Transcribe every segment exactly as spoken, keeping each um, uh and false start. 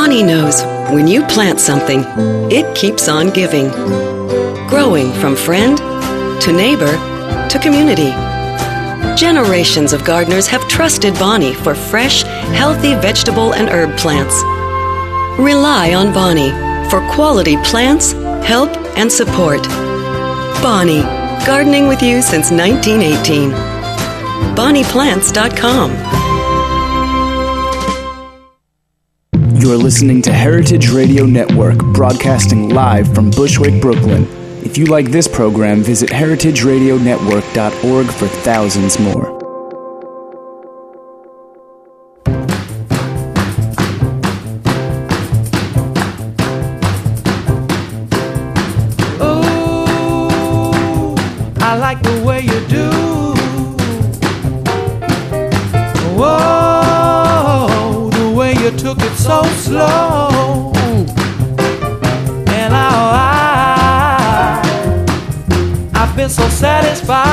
Bonnie knows when you plant something, it keeps on giving. Growing from friend to neighbor to community. Generations of gardeners have trusted Bonnie for fresh, healthy vegetable and herb plants. Rely on Bonnie for quality plants, help, and support. Bonnie, gardening with you since nineteen eighteen. bonnie plants dot com. You're listening to Heritage Radio Network, broadcasting live from Bushwick, Brooklyn. If you like this program, visit heritage radio network dot org for thousands more. Oh, I like the way you do. Whoa, the way you took it so slow. And I I've been so satisfied.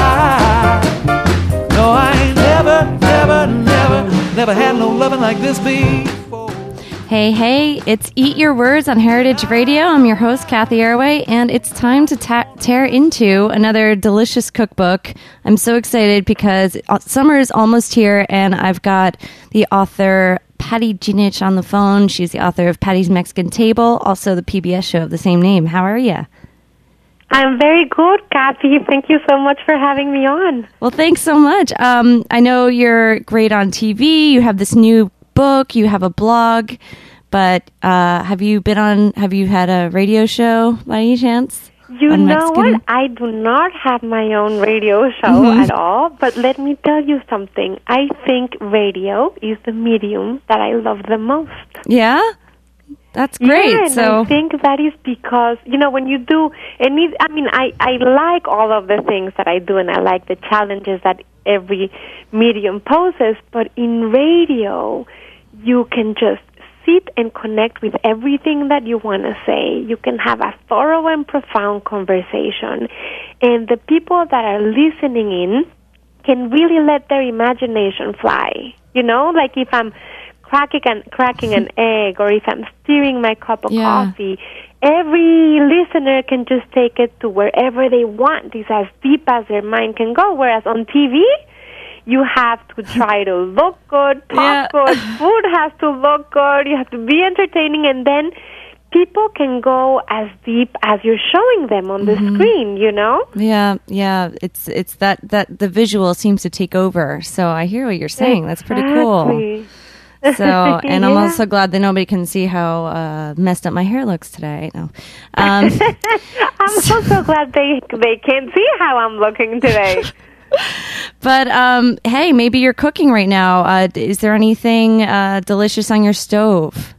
No, I ain't never, never, never, never had no loving like this before. Hey, hey, it's Eat Your Words on Heritage Radio. I'm your host, Kathy Airway, and it's time to ta- tear into another delicious cookbook. I'm so excited because summer is almost here, and I've got the author Patty Jinich on the phone. She's the author of Patty's Mexican Table, also the P B S show of the same name. How are you? I'm very good, Kathy. Thank you so much for having me on. Well, thanks so much. Um, I know you're great on T V. You have this new book. You have a blog. But uh, have you been on, have you had a radio show by any chance? You know what? I do not have my own radio show mm-hmm. at all. But let me tell you something. I think radio is the medium that I love the most. Yeah? That's great. Yeah, and so I think that is because, you know, when you do, any, I mean, I, I like all of the things that I do, and I like the challenges that every medium poses, but in radio, you can just sit and connect with everything that you want to say. You can have a thorough and profound conversation, and the people that are listening in can really let their imagination fly. You know, like if I'm cracking an, cracking an egg, or if I'm stirring my cup of yeah. coffee, every listener can just take it to wherever they want. It's as deep as their mind can go, whereas on T V, you have to try to look good, talk yeah. good, food has to look good, you have to be entertaining, and then people can go as deep as you're showing them on the mm-hmm. screen, you know? Yeah, yeah. It's it's that, that the visual seems to take over. So I hear what you're saying. Exactly. That's pretty cool. So, and I'm yeah. also glad that nobody can see how uh, messed up my hair looks today. No. Um, I'm so, so glad they they can't see how I'm looking today. But, um, hey, maybe you're cooking right now. Uh, is there anything uh, delicious on your stove?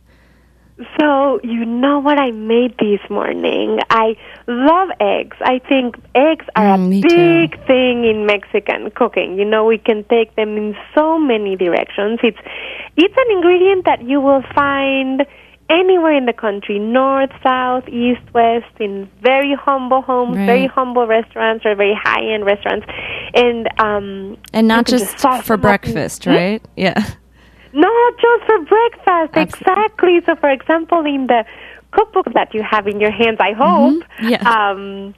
So, you know what I made this morning? I love eggs. I think eggs are Mm, a me big too. thing in Mexican cooking. You know, we can take them in so many directions. It's it's an ingredient that you will find anywhere in the country, north, south, east, west, in very humble homes, Right. very humble restaurants, or very high-end restaurants. And um, And not you can just sauce for them up. breakfast, right? Yeah. Not just for breakfast, Absolutely. exactly. So, for example, in the cookbook that you have in your hands, I hope, Mm-hmm. Yeah. um,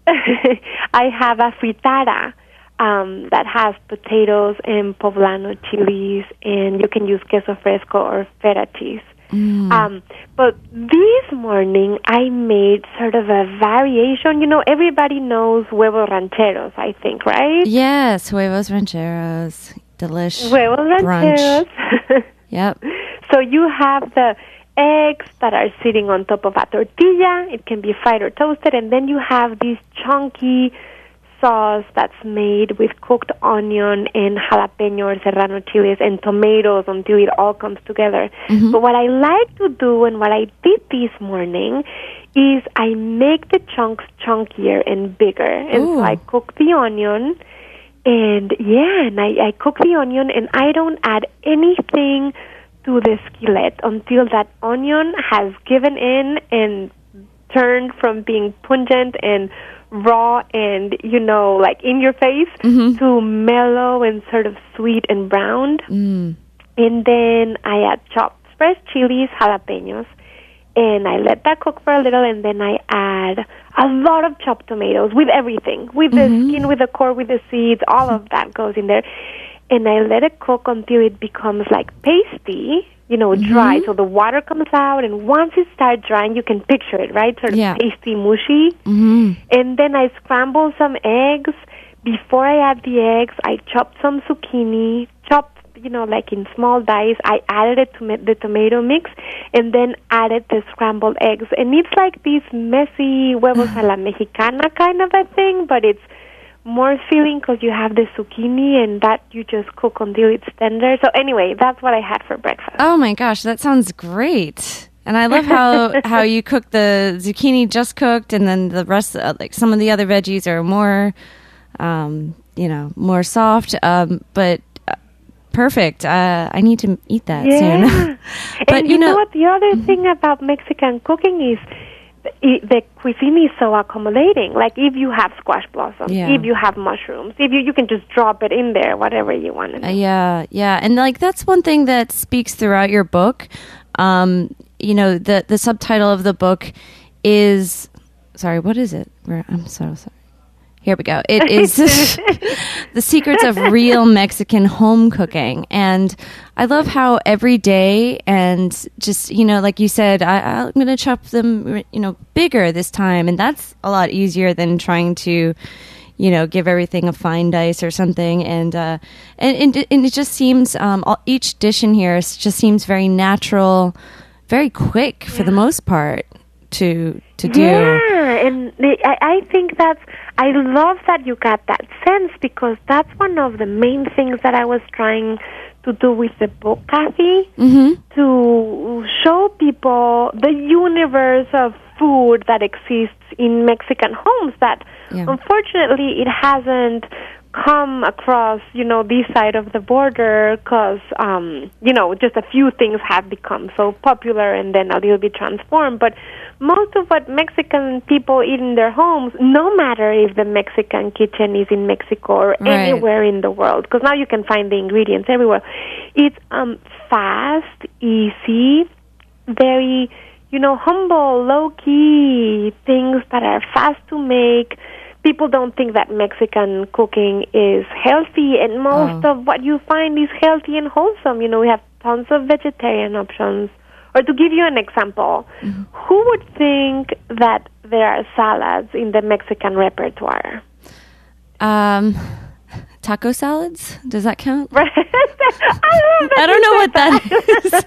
I have a fritada um, that has potatoes and poblano chilies, and you can use queso fresco or feta cheese. Mm. Um, but this morning, I made sort of a variation. You know, everybody knows huevos rancheros, I think, right? Yes, huevos rancheros. Delish. Huevos rancheros. Yep. So you have the eggs that are sitting on top of a tortilla. It can be fried or toasted. And then you have this chunky sauce that's made with cooked onion and jalapeno or serrano chilies and tomatoes until it all comes together. Mm-hmm. But what I like to do and what I did this morning is I make the chunks chunkier and bigger. And Ooh. so I cook the onion. And yeah, and I, I cook the onion, and I don't add anything to the skillet until that onion has given in and turned from being pungent and raw and, you know, like in your face mm-hmm. to mellow and sort of sweet and browned. Mm. And then I add chopped fresh chilies, jalapenos, and I let that cook for a little, and then I add a lot of chopped tomatoes with everything, with mm-hmm. the skin, with the core, with the seeds, all of that goes in there. And I let it cook until it becomes like pasty, you know, mm-hmm. dry. So the water comes out, and once it starts drying, you can picture it, right? Sort of yeah. pasty, mushy. Mm-hmm. And then I scramble some eggs. Before I add the eggs, I chopped some zucchini, chopped, you know, like in small dice. I added it to ma- the tomato mix, and then added the scrambled eggs. And it's like this messy huevos a la mexicana kind of a thing, but it's more filling because you have the zucchini, and that you just cook until it's tender. So anyway, that's what I had for breakfast. Oh my gosh, that sounds great. And I love how, how you cook the zucchini just cooked, and then the rest, uh, like some of the other veggies are more, um, you know, more soft. Um, but uh, perfect. Uh, I need to eat that yeah. soon. But and you, you know, know what? The other mm-hmm. thing about Mexican cooking is the, the cuisine is so accommodating. Like if you have squash blossoms, yeah. if you have mushrooms, if you you can just drop it in there, whatever you want. Uh, yeah, yeah, and like that's one thing that speaks throughout your book. Um, you know, the the subtitle of the book is, sorry, what is it? I'm so sorry. Here we go. It is The Secrets of Real Mexican Home Cooking. And I love how every day, and just, you know, like you said, I, I'm going to chop them, you know, bigger this time. And that's a lot easier than trying to, you know, give everything a fine dice or something. And uh, and, and, and it just seems, um, all, each dish in here just seems very natural, very quick for yeah. the most part to to do. Yeah, and the, I, I think that's, I love that you got that sense, because that's one of the main things that I was trying to do with the book, Kathy, mm-hmm. to show people the universe of food that exists in Mexican homes that yeah. unfortunately it hasn't come across, you know, this side of the border because, um, you know, just a few things have become so popular and then a little bit transformed. But most of what Mexican people eat in their homes, no matter if the Mexican kitchen is in Mexico or right. anywhere in the world, because now you can find the ingredients everywhere, it's um, fast, easy, very, you know, humble, low-key things that are fast to make. People don't think that Mexican cooking is healthy, and most oh. of what you find is healthy and wholesome. You know, we have tons of vegetarian options. Or to give you an example, mm-hmm. who would think that there are salads in the Mexican repertoire? Um, taco salads? Does that count? I, love that I don't know what that is.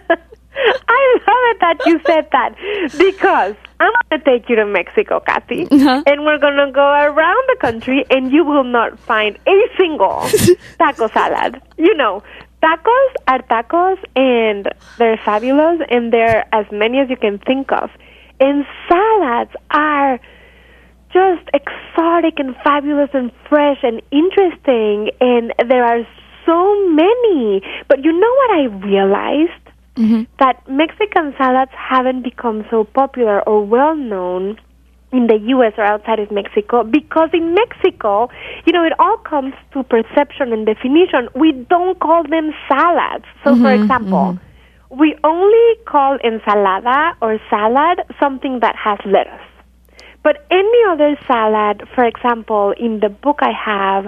I love it that you said that, because I'm going to take you to Mexico, Kathy, uh-huh. and we're going to go around the country, and you will not find a single taco salad. You know, tacos are tacos, and they're fabulous, and they're as many as you can think of. And salads are just exotic and fabulous and fresh and interesting, and there are so many. But you know what I realized? Mm-hmm. That Mexican salads haven't become so popular or well-known in the U S or outside of Mexico, because in Mexico, you know, it all comes to perception and definition. We don't call them salads. So, mm-hmm, for example, mm-hmm. we only call ensalada or salad something that has lettuce. But any other salad, for example, in the book I have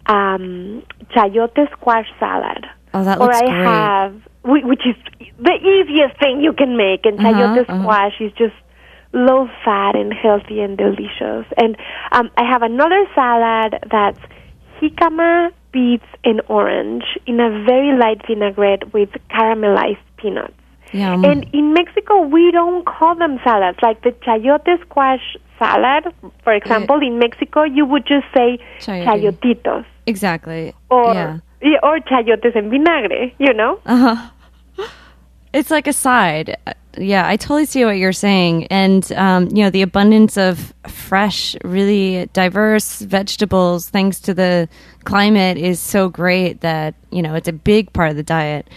um, chayote squash salad. Oh, that looks or I great. have, which is the easiest thing you can make, and chayote uh-huh, squash uh-huh. is just low-fat and healthy and delicious. And um, I have another salad that's jicama, beets, and orange in a very light vinaigrette with caramelized peanuts. Yum. And in Mexico, we don't call them salads. Like the chayote squash salad, for example, yeah. in Mexico, you would just say chayote. chayotitos. Exactly. Or, yeah. or chayotes en vinagre, you know? Uh-huh. It's like a side. Yeah, I totally see what you're saying. And, um, you know, the abundance of fresh, really diverse vegetables, thanks to the climate, is so great that, you know, it's a big part of the diet.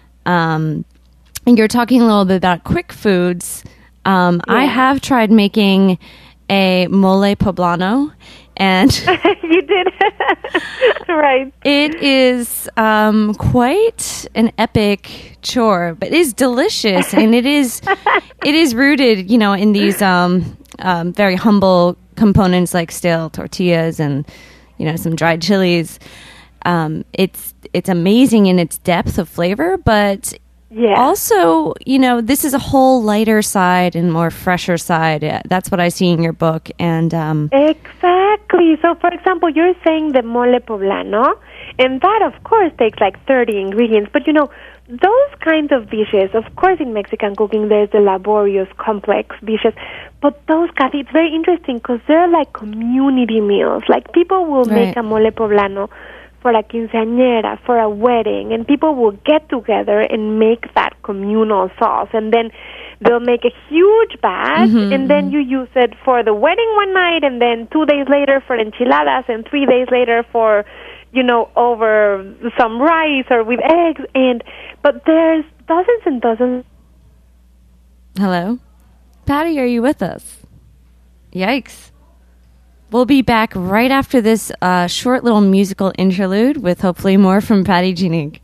Um, and you're talking a little bit about quick foods. Um, yeah. I have tried making a mole poblano, And you did. Right. It is um, quite an epic chore, but it is delicious, and it is it is rooted, you know, in these um, um, very humble components like stale tortillas and, you know, some dried chilies. Um, it's it's amazing in its depth of flavor, but yeah. also, you know, this is a whole lighter side and more fresher side. That's what I see in your book. And um, exactly. So, for example, you're saying the mole poblano, and that, of course, takes like thirty ingredients. But, you know, those kinds of dishes, of course, in Mexican cooking, there's the laborious, complex dishes. But those, Kathy, it's very interesting because they're like community meals. Like, people will right. make a mole poblano for a quinceañera, for a wedding, and people will get together and make that communal sauce. And then they'll make a huge batch, mm-hmm. and then you use it for the wedding one night, and then two days later for enchiladas, and three days later for, you know, over some rice or with eggs. And but there's dozens and dozens. Hello? Patty, are you with us? Yikes. We'll be back right after this uh, short little musical interlude with hopefully more from Patty Jeanig.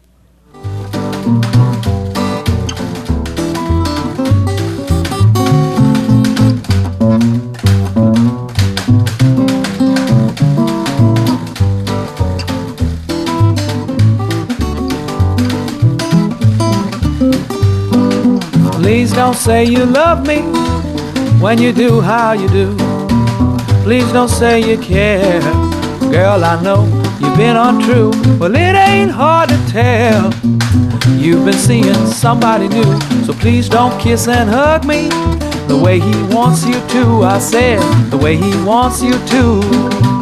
Please don't say you love me when you do how you do. Please don't say you care. Girl, I know you've been untrue. Well, it ain't hard to tell. You've been seeing somebody new. So please don't kiss and hug me the way he wants you to. I said the way he wants you to.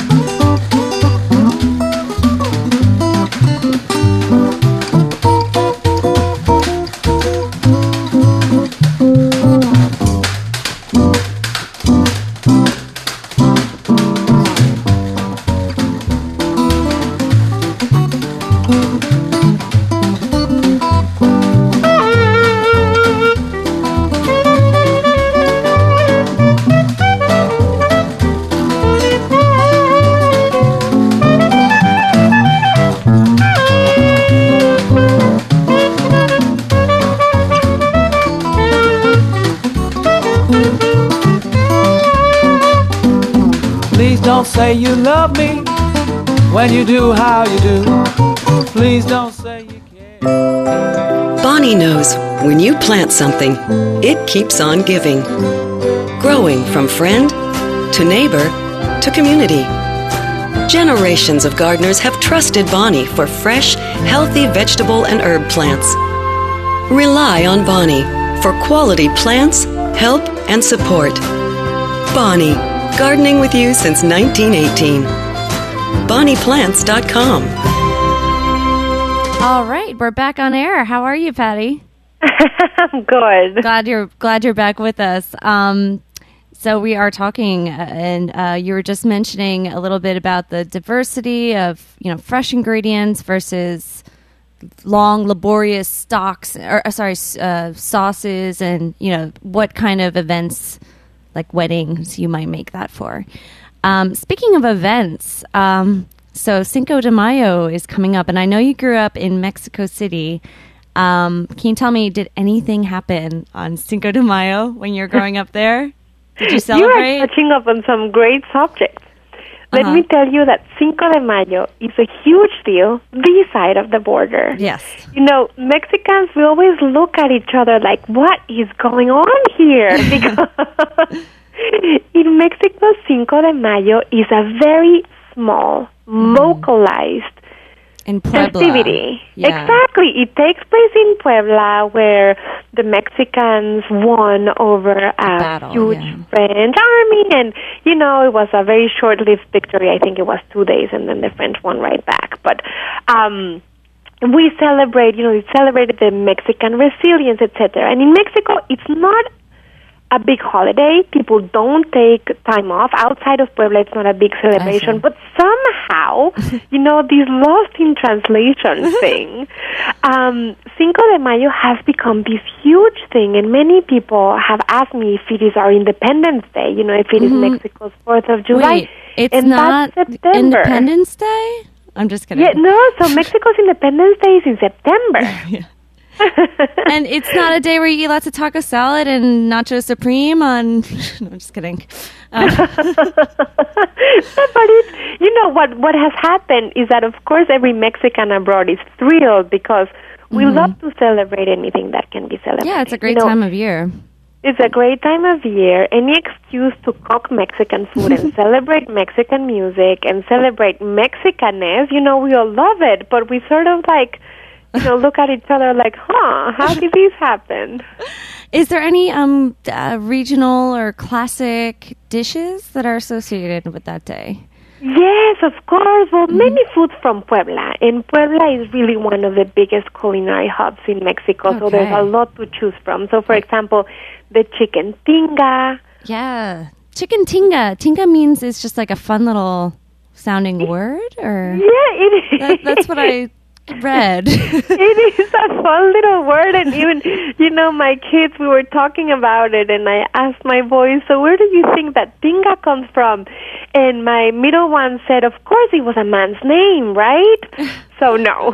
Say you love me when you do how you do. Please don't say you care. Bonnie knows when you plant something, it keeps on giving. Growing from friend to neighbor to community. Generations of gardeners have trusted Bonnie for fresh, healthy vegetable and herb plants. Rely on Bonnie for quality plants, help, and support. Bonnie, gardening with you since nineteen eighteen. Bonnie Plants dot com. All right, we're back on air. How are you, Patty? I'm good. Glad you're glad you're back with us. Um, so we are talking, uh, and uh, you were just mentioning a little bit about the diversity of, you know, fresh ingredients versus long, laborious stocks, or uh, sorry, uh, sauces, and, you know, what kind of events, like weddings, you might make that for. Um, speaking of events, um, so Cinco de Mayo is coming up, and I know you grew up in Mexico City. Um, can you tell me, did anything happen on Cinco de Mayo when you were growing up there? Did you celebrate? You are touching up on some great subjects. Let Uh-huh. me tell you that Cinco de Mayo is a huge deal this side of the border. Yes. You know, Mexicans, we always look at each other like, what is going on here? Because in Mexico, Cinco de Mayo is a very small, mm. localized in Puebla. festivity. Yeah. Exactly. It takes place in Puebla, where the Mexicans won over a battle, huge yeah. French army, and, you know, it was a very short-lived victory. I think it was two days, and then the French won right back. But um, we celebrate, you know, we celebrated the Mexican resilience, et cetera. And in Mexico, it's not a big holiday. People don't take time off. Outside of Puebla, it's not a big celebration. But somehow, you know, this lost in translation thing, um, Cinco de Mayo has become this huge thing, and many people have asked me if it is our Independence Day, you know, if it mm-hmm. is Mexico's fourth of July. Wait, it's and not that's September. Independence Day? I'm just kidding. Yeah, no, so Mexico's Independence Day is in September. yeah. And it's not a day where you eat lots of taco salad and nacho supreme on... No, I'm just kidding. Um. But it's, you know, what, what has happened is that, of course, every Mexican abroad is thrilled because we mm-hmm. love to celebrate anything that can be celebrated. Yeah, it's a great you know, time of year. It's a great time of year. Any excuse to cook Mexican food and celebrate Mexican music and celebrate Mexicanness, you know, we all love it, but we sort of like... You know, look at each other like, huh, how did this happen? Is there any um, uh, regional or classic dishes that are associated with that day? Yes, of course. Well, mm-hmm. many foods from Puebla. And Puebla is really one of the biggest culinary hubs in Mexico, okay. so there's a lot to choose from. So, for example, the chicken tinga. Yeah, chicken tinga. Tinga means it's just like a fun little sounding word? Or yeah, it is. That, that's what I... read. It is a fun little word, and even, you know, my kids, we were talking about it, and I asked my boys, so where do you think that tinga comes from? And my middle one said, of course it was a man's name, right? So no.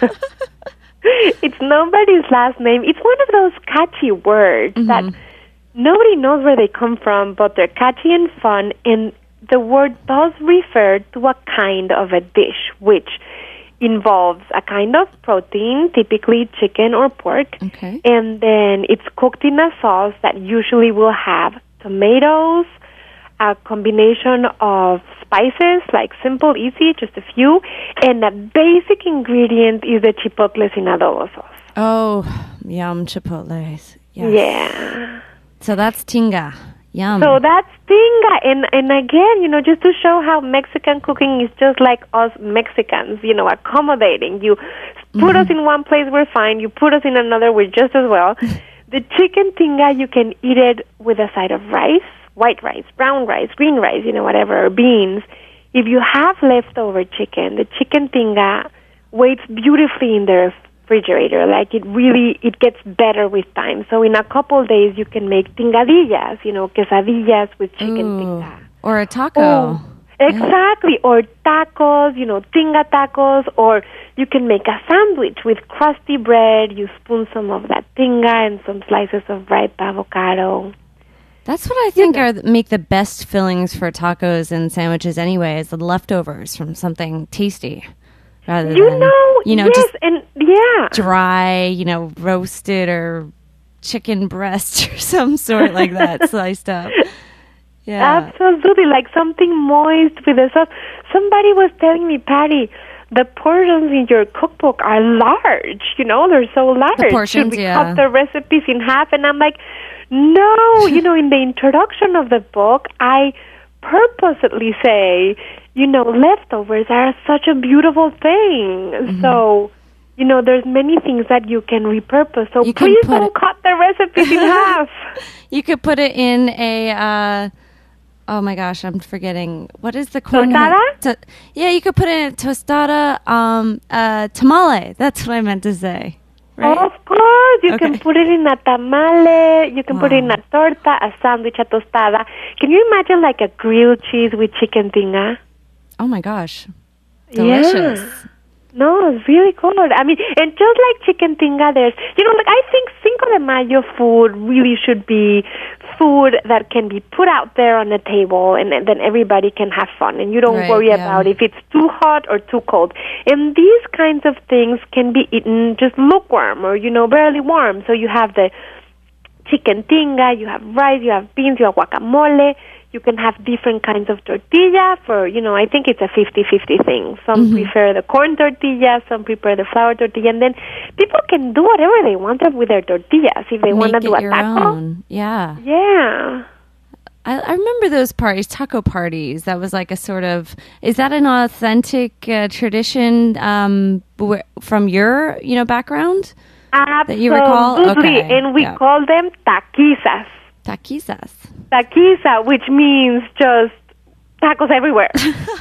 It's nobody's last name. It's one of those catchy words mm-hmm. that nobody knows where they come from, but they're catchy and fun, and the word does refer to a kind of a dish, which involves a kind of protein, typically chicken or pork, okay. and then it's cooked in a sauce that usually will have tomatoes, a combination of spices, like simple, easy, just a few, and the basic ingredient is the chipotles in adobo sauce. Oh, yum, chipotles. Yes. Yeah. So that's tinga. Yum. So that's tinga, and and again, you know, just to show how Mexican cooking is just like us Mexicans, you know, accommodating. You put mm-hmm. us in one place, we're fine. You put us in another, we're just as well. The chicken tinga, you can eat it with a side of rice, white rice, brown rice, green rice, you know, whatever, or beans. If you have leftover chicken, the chicken tinga waits beautifully in the refrigerator. Like it really, it gets better with time. So in a couple days, you can make tingadillas, you know, quesadillas with chicken Ooh, tinga. Or a taco. Oh, exactly. Yeah. Or tacos, you know, tinga tacos. Or you can make a sandwich with crusty bread. You spoon some of that tinga and some slices of ripe avocado. That's what I think yeah. are make the best fillings for tacos and sandwiches anyway, is the leftovers from something tasty. Rather you than, know, you know, yes, just and yeah, dry, you know, roasted or chicken breast or some sort like that, sliced up. Yeah, absolutely, like something moist with a sauce. Somebody was telling me, Patty, the portions in your cookbook are large. You know, they're so large. The portions, Should we yeah. cut the recipes in half? And I'm like, no. You know, in the introduction of the book, I purposely say, you know, leftovers are such a beautiful thing. Mm-hmm. So, you know, there's many things that you can repurpose. So you please don't it, cut the recipes in half. You could put it in a, uh, oh my gosh, I'm forgetting. What is the corn? Tostada? To, yeah, you could put it in a tostada, um, uh, tamale. That's what I meant to say. Right? Of course, you okay. can put it in a tamale, you can wow. put it in a torta, a sandwich, a tostada. Can you imagine like a grilled cheese with chicken tinga? Oh my gosh. Delicious. Yeah. No, it's really cool. I mean, and just like chicken tinga, there's, you know, like I think Cinco de Mayo food really should be food that can be put out there on the table and, and then everybody can have fun and you don't right, worry yeah. about if it's too hot or too cold. And these kinds of things can be eaten just lukewarm or, you know, barely warm. So you have the chicken tinga, you have rice, you have beans, you have guacamole. You can have different kinds of tortilla for, you know, I think it's a fifty-fifty thing. Some mm-hmm. prefer the corn tortilla, some prefer the flour tortilla, and then people can do whatever they want with their tortillas. If they want to do a your taco. Own. Yeah. Yeah. I, I remember those parties, taco parties. That was like a sort of, is that an authentic uh, tradition um, wh- from your, you know, background? Absolutely. That you recall? Okay. And we yeah. call them taquizas. Taquizas. Taquiza, which means just tacos everywhere.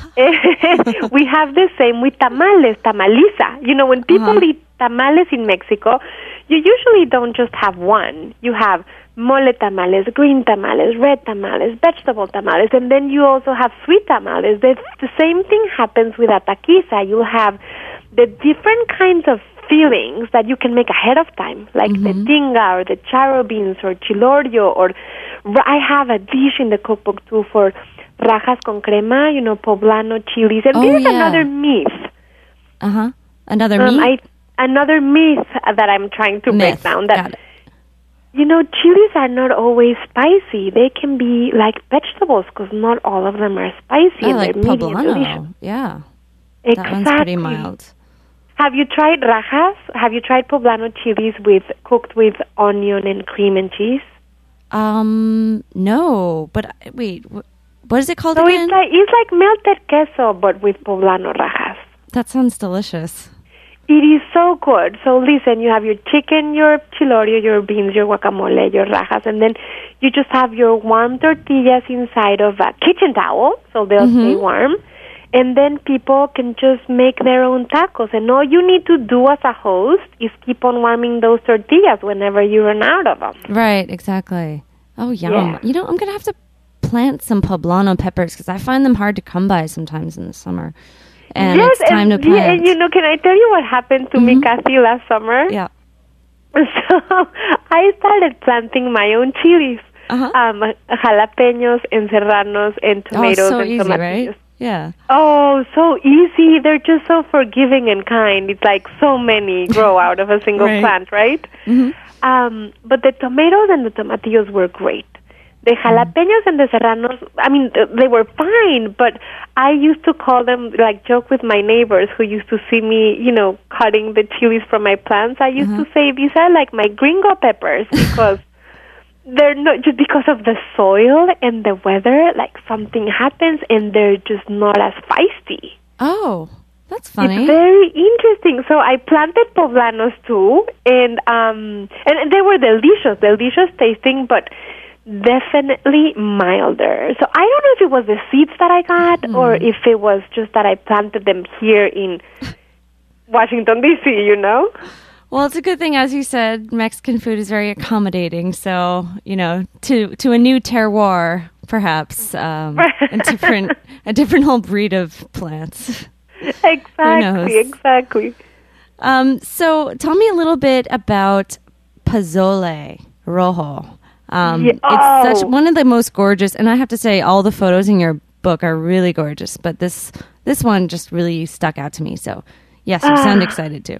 We have the same with tamales, tamaliza. You know, when people Uh-huh. eat tamales in Mexico, you usually don't just have one. You have mole tamales, green tamales, red tamales, vegetable tamales, and then you also have sweet tamales. The, the same thing happens with a taquiza. You'll have the different kinds of fillings that you can make ahead of time, like the tinga or the charo beans or chilorio, or I have a dish in the cookbook too for rajas con crema, you know, poblano chilies, and Oh, this is yeah. another myth. Uh-huh. Another Um, meat? I, another myth that I'm trying to break Myth. down. Got That it. you know, chilies are not always spicy. They can be like vegetables because not all of them are spicy. Oh, and like they're meaty and delicious. poblano. Yeah. Exactly. That one's pretty mild. Have you tried rajas? Have you tried poblano chilies with cooked with onion and cream and cheese? Um, no, but uh, wait, wh- what is it called So again? it's like it's like melted queso, but with poblano rajas. That sounds delicious. It is so good. So listen, you have your chicken, your chilorio, your beans, your guacamole, your rajas, and then you just have your warm tortillas inside of a kitchen towel, so they'll stay warm. And then people can just make their own tacos. And all you need to do as a host is keep on warming those tortillas whenever you run out of them. Right, exactly. Oh, yum. Yeah. You know, I'm going to have to plant some poblano peppers because I find them hard to come by sometimes in the summer. And yes, it's time and, to yeah, plant. and you know, can I tell you what happened to me, Kathy, last summer? yeah. So I started planting my own chilies, Uh-huh. um, jalapenos and serranos and Oh, tomatoes so and easy, tomatillos. right? Yeah. Oh, so easy. They're just so forgiving and kind. It's like so many grow out of a single Right. plant, right? Mm-hmm. Um, but the tomatoes and the tomatillos were great. The jalapenos and the serranos, I mean, th- they were fine, but I used to call them, like, joke with my neighbors who used to see me, you know, cutting the chilies from my plants. I used to say, these are like my gringo peppers because they're not, just because of the soil and the weather, like, something happens and they're just not as feisty. Oh, that's funny. It's very interesting. So I planted poblanos too, and um, and they were delicious, delicious tasting, but definitely milder. So I don't know if it was the seeds that I got Mm. or if it was just that I planted them here in Washington, D C, you know? Well, it's a good thing, as you said, Mexican food is very accommodating. So, you know, to to a new terroir, perhaps, um, a different a different whole breed of plants. Exactly, exactly. Um, so, tell me a little bit about pozole rojo. Um, Yeah, It's such oh. one of the most gorgeous, and I have to say, all the photos in your book are really gorgeous. But this this one just really stuck out to me. So, yes, you sound Ah. excited too.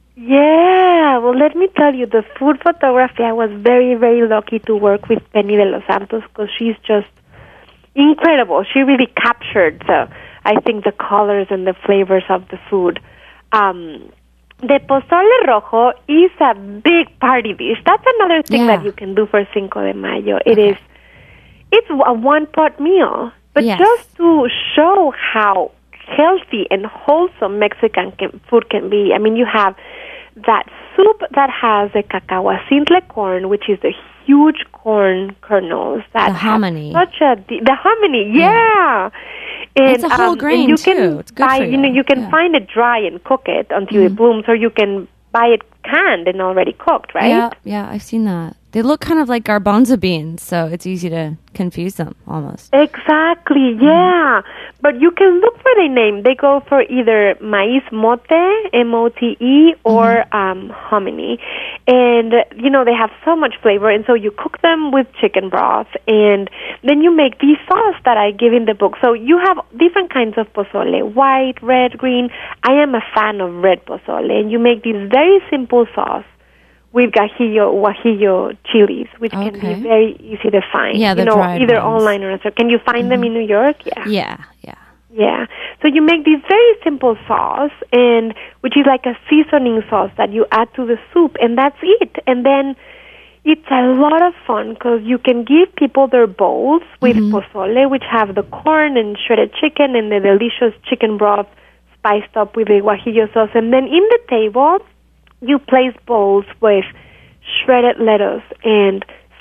Yeah, well, let me tell you, the food photography, I was very, very lucky to work with Penny de los Santos because she's just incredible. She really captured the, I think, the colors and the flavors of the food. Um, the pozole rojo is a big party dish. That's another thing Yeah. that you can do for Cinco de Mayo. It is, it's a one-pot meal, but Yes. just to show how healthy and wholesome Mexican can, food can be. I mean, you have that soup that has the cacahuacintle corn, which is the huge corn kernels that The hominy. have such a de- the hominy, yeah. And, It's a whole um, grain, and you can too. It's good buy, for you know, you. you can Yeah. find it dry and cook it until it blooms, or you can buy it canned and already cooked, right? Yeah, yeah, I've seen that. They look kind of like garbanzo beans, so it's easy to confuse them almost. Exactly, yeah. But you can look for the name. They go for either maíz mote, M O T E, or um, hominy. And, you know, they have so much flavor. And so you cook them with chicken broth. And then you make these sauce that I give in the book. So you have different kinds of pozole, white, red, green. I am a fan of red pozole. And you make this very simple sauce with guajillo, guajillo chilies, which can Okay. be very easy to find. Yeah, the you know, dried either ones. online or so. Can you find them in New York? Yeah. Yeah, yeah. Yeah. So you make this very simple sauce, and which is like a seasoning sauce that you add to the soup, and that's it. And then it's a lot of fun because you can give people their bowls with pozole, which have the corn and shredded chicken and the delicious chicken broth spiced up with the guajillo sauce. And then in the table, you place bowls with shredded lettuce and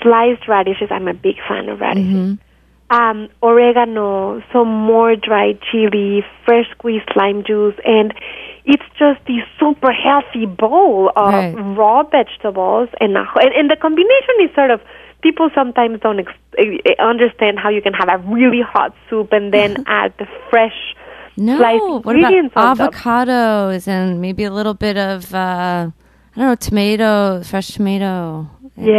sliced radishes. I'm a big fan of radishes. Mm-hmm. Um, oregano, some more dried chili, fresh squeezed lime juice, and it's just this super healthy bowl of Right. raw vegetables. And, a, and and the combination is sort of, people sometimes don't ex- understand how you can have a really hot soup and then add the fresh No, sliced what about ingredients on top. avocados and maybe a little bit of, uh, I don't know, tomato, fresh tomato.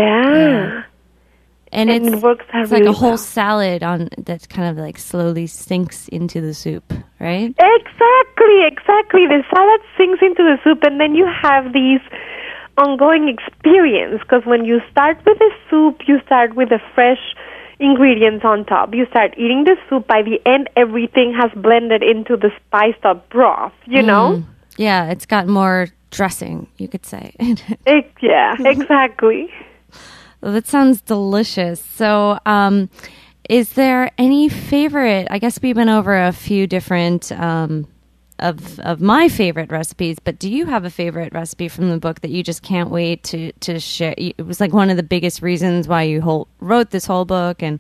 Yeah. And, And it's, it works out it's like really a whole well. salad on that kind of like slowly sinks into the soup, right? Exactly, exactly. The salad sinks into the soup, and then you have these ongoing experience, because when you start with the soup, you start with the fresh ingredients on top. You start eating the soup. By the end, everything has blended into the spiced up broth, you know? Mm. Yeah, it's got more dressing, you could say. It, yeah, exactly. Well, that sounds delicious. So, um, is there any favorite? I guess we went over a few different um, of of my favorite recipes, but do you have a favorite recipe from the book that you just can't wait to to share? It was like one of the biggest reasons why you whole, wrote this whole book, and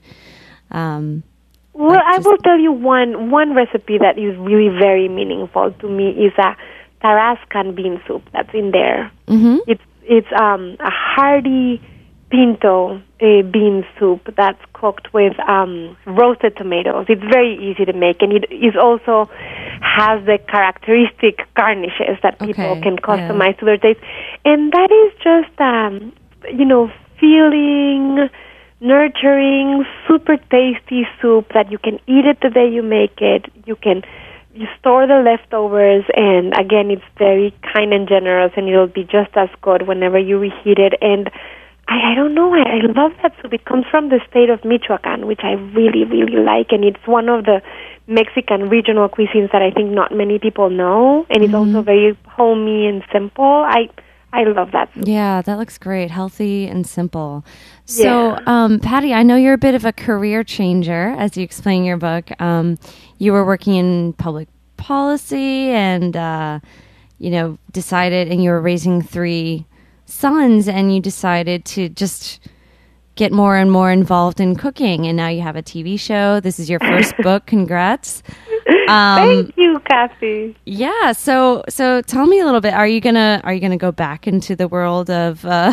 um, Well, like I just- will tell you one one recipe that is really very meaningful to me is a Tarascan bean soup that's in there. Mhm. It's it's um, a hearty pinto uh, bean soup that's cooked with um, roasted tomatoes. It's very easy to make, and it is also has the characteristic garnishes that people Okay, can yeah. customize to their taste. And that is just, um, you know, filling, nurturing, super tasty soup that you can eat it the day you make it. You can you store the leftovers, and again, it's very kind and generous, and it'll be just as good whenever you reheat it. And I, I don't know, I, I love that soup. It comes from the state of Michoacan, which I really, really like, and it's one of the Mexican regional cuisines that I think not many people know, and it's also very homey and simple. I I love that soup. Yeah, that looks great. Healthy and simple. So, Yeah. um, Patty, I know you're a bit of a career changer, as you explain in your book. Um, you were working in public policy and, uh, you know, decided, and you were raising three sons, and you decided to just get more and more involved in cooking. And now you have a T V show. This is your first book. Congrats. Um, Thank you, Kathy. Yeah. So, so tell me a little bit. Are you gonna Are you gonna go back into the world of? Uh,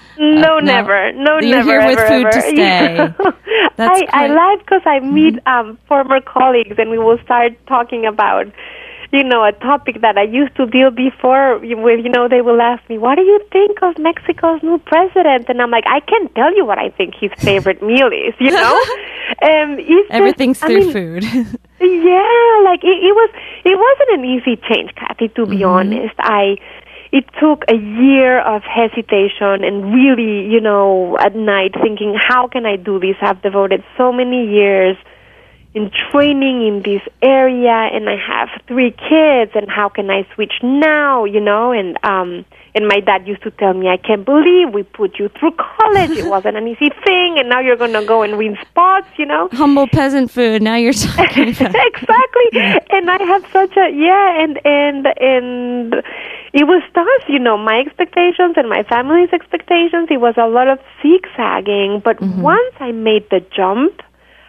No, uh, never. No, You're never. here with ever, food ever. to stay. That's I, I great. like because I meet um, former colleagues, and we will start talking about, you know, a topic that I used to deal before with. You know, they will ask me, "What do you think of Mexico's new president?" And I'm like, "I can't tell you what I think his favorite meal is." You know, um, it's just- Everything's I through mean, food. Yeah, like it, it was. It wasn't an easy change, Kathy. To be honest, I. It took a year of hesitation and really, you know, at night thinking, how can I do this? I've devoted so many years in training in this area, and I have three kids, and how can I switch now, you know? And um, and my dad used to tell me, I can't believe we put you through college. It wasn't an easy thing, and now you're going to go and win spots, you know? Humble peasant food. Now you're talking about. Exactly. And I have such a yeah, and and and it was tough, you know, my expectations and my family's expectations. It was a lot of zigzagging, but once I made the jump,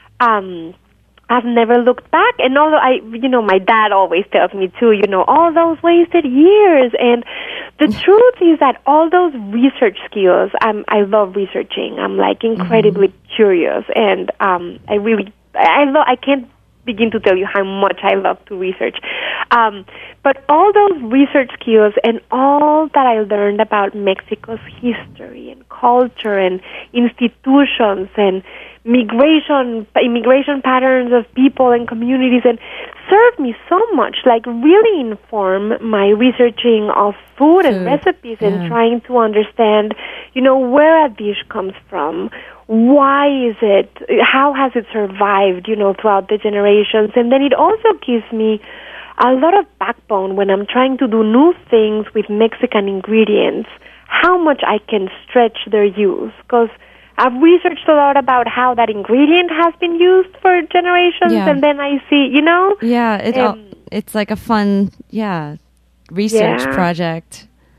um, I've never looked back. And although I, you know, my dad always tells me too, you know, all those wasted years. And the truth is that all those research skills, I'm, I love researching. I'm like incredibly curious, and um, I really, I love, I can't begin to tell you how much I love to research. Um, but all those research skills and all that I learned about Mexico's history and culture and institutions and migration, immigration patterns of people and communities, and served me so much, like really inform my researching of food and Food, recipes yeah. and trying to understand, you know, where a dish comes from, why is it, how has it survived, you know, throughout the generations. And then it also gives me a lot of backbone when I'm trying to do new things with Mexican ingredients, how much I can stretch their use, because I've researched a lot about how that ingredient has been used for generations, Yeah. and then I see, you know, Yeah, it all, Um, it's like a fun, yeah, research Yeah. project.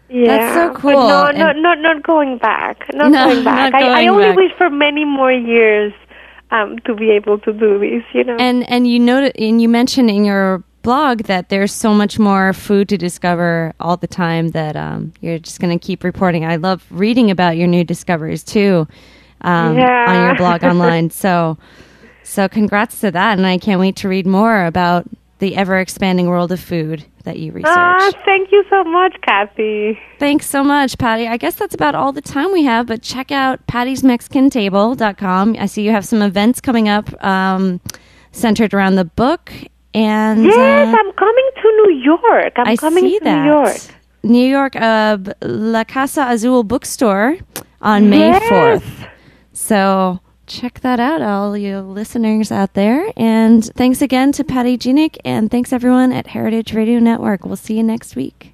Yeah, That's so cool. But no, And- no, no, not going back. Not No, going back. not I, I going only back. wish for many more years um, to be able to do this. You know. And and you noted, and you mentioned in your blog that there's so much more food to discover all the time that um, you're just going to keep reporting. I love reading about your new discoveries too um, Yeah. on your blog online. So so congrats to that, and I can't wait to read more about the ever-expanding world of food that you research. Ah, thank you so much, Kathy. Thanks so much, Patty. I guess that's about all the time we have, but check out pattys mexican table dot com. I see you have some events coming up um, centered around the book. And Yes, uh, I'm coming to New York. I'm I coming see to that. New York. New York, uh, La Casa Azul bookstore on May Yes. fourth. So check that out, all you listeners out there. And thanks again to Patty Genick, and thanks everyone at Heritage Radio Network. We'll see you next week.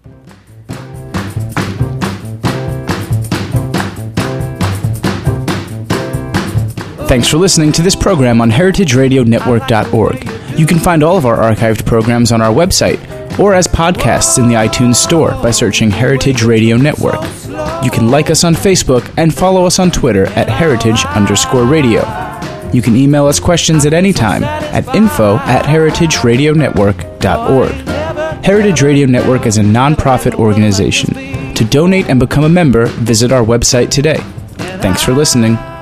Thanks for listening to this program on heritage radio network dot org. You can find all of our archived programs on our website or as podcasts in the iTunes Store by searching Heritage Radio Network. You can like us on Facebook and follow us on Twitter at heritage underscore radio. You can email us questions at any time at info at heritage radio network dot org. Heritage Radio Network is a non-profit organization. To donate and become a member, visit our website today. Thanks for listening.